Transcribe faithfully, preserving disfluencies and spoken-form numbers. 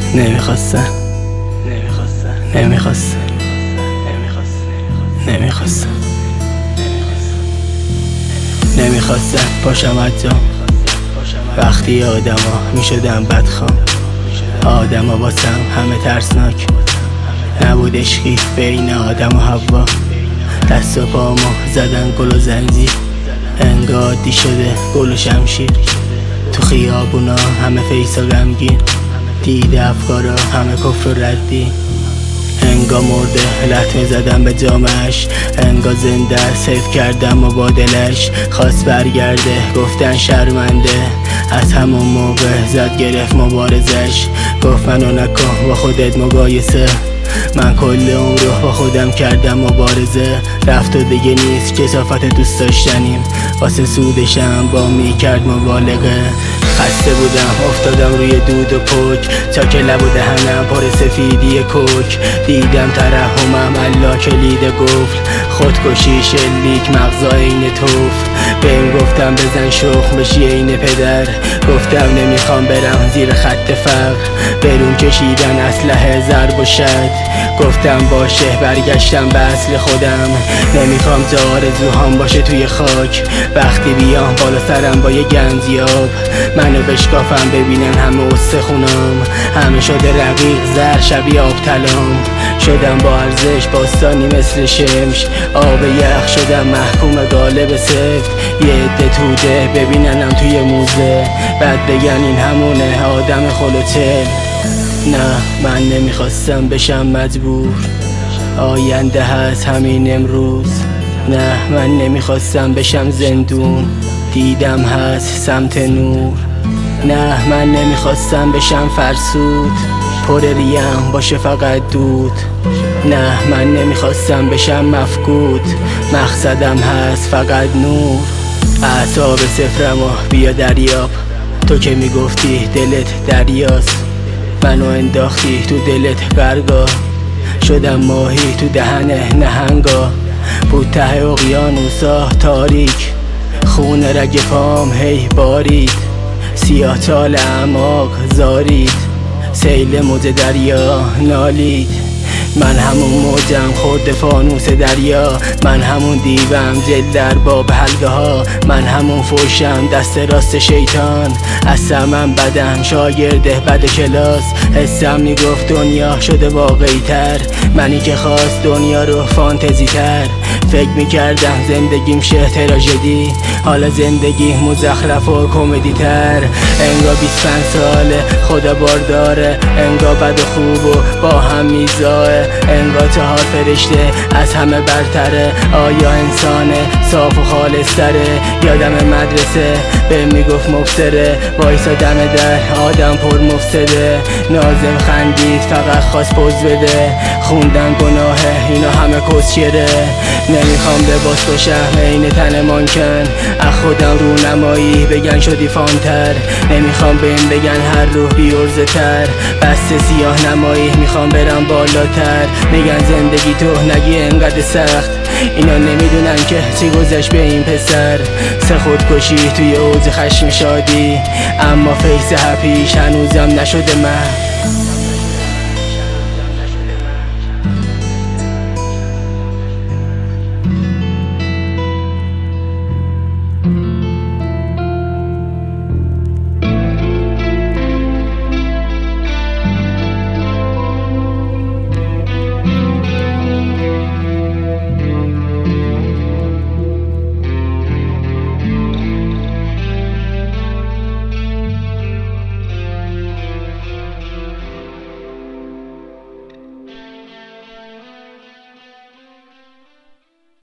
نمیخواستن نمیخواستن نمیخواستن نمیخواستن پاشم حتی وقتی آدم ها میشدن بدخوام. آدم ها واسم همه ترسناک نبود، عشقی بین آدم و حوا. دست و پامو زدن گل و زنجیر، انگار دی شده گل و شمشیر. تو خیابونا همه فیسا غمگین، دیده افکارا همه کفر و ردی. انگا مرده لطمه زدم به جامش، انگا زنده حیف کردم مبادلش. خواست برگرده گفتن شرمنده، از همون موقع زد گرفت مبارزش. گفت منو نکن با خودت مقایسه، من کل اون رو با خودم کردم مبارزه. رفت و دیگه نیست کثافت دوست داشتنیم، واسه سودشم با میکرد مبالغه. خسته بودم افتادم روی دود و پک، تا که لب و دهنم پر سفیدی کوک. دیدم ترحمم الله کلید گفت، خودکشی شلیک مغزا این توف. بهم گفتم بزن شخم بشی این پدر، گفتم نمیخوام برم زیر خط فقر. برون کشیدن اسلحه ضرب و شد، گفتم باشه برگشتم به اصل خودم. نمیخوام تا آرزوهام باشه توی خاک، وقتی بیام بالا سرم با یه گنزیاب. منو بشکافم ببینن همه استخونام، همه شده رقیق زر شبیه آب تلام. شدم با ارزش باستانی مثل شمش، آب یخ شدم محکوم غالب سفت. یه عده توده ببیننم توی موزه، بعد بگن این همونه آدم خلوتل. نه من نمیخواستم بشم مجبور، آینده هست همین امروز. نه من نمیخواستم بشم زندون، دیدم هست سمت نور. نه من نمیخواستم بشم فرسود، پر ریم باشه فقط دود. نه من نمیخواستم بشم مفقود، مقصدم هست فقط نور. اعصاب صفرمو بیا دریاب، تو که میگفتی دلت دریاست. منو انداختی تو دلت غرقا، شدم ماهی تو دهن نهنگا. بود ته اقیانوسا تاریک، خون رگ پام هی بارید. سیاه چال اعماق زارید، سیل موج دریا نالید. من همون موجم خورد فانوس دریا، من همون دیوم جل در باب حلقه ها. من همون فوشم دست راست شیطان، اصلا من بدم شاگرده بد کلاس. حسم میگفت دنیا شده واقعی تر، منی که خواست دنیا رو فانتزی تر. فکر میکردم زندگیم شه تراژدی، حالا زندگی مزخرف و کمدی تر. انگا بیست پنج ساله خدا بارداره، انگا بد و خوب و با هم میزاه. انگا چهار فرشته از همه برتره، آیا انسان صاف و خالص تره؟ یادم مدرسه به میگفت مفسره، وایسا دم در آدم پر مفسده. نازم خندید فقط خواست پوز بده، خوندن گناهه اینا همه کسچره. نمیخوام لباس باشم عین تن مانکن، از خودم رو نمایی بگن شدی فانتر. نمیخوام بهم بگن هر روح بیورزه تر، بس سیاه نمایی میخوام برم بالاتر. میگن زندگی تو نگی انقدر سخت، اینا نمیدونن که چی گذشت به این پسر. سه خودکشی توی اوج خشم شادی، اما فیس هپیش هنوزم نشده من.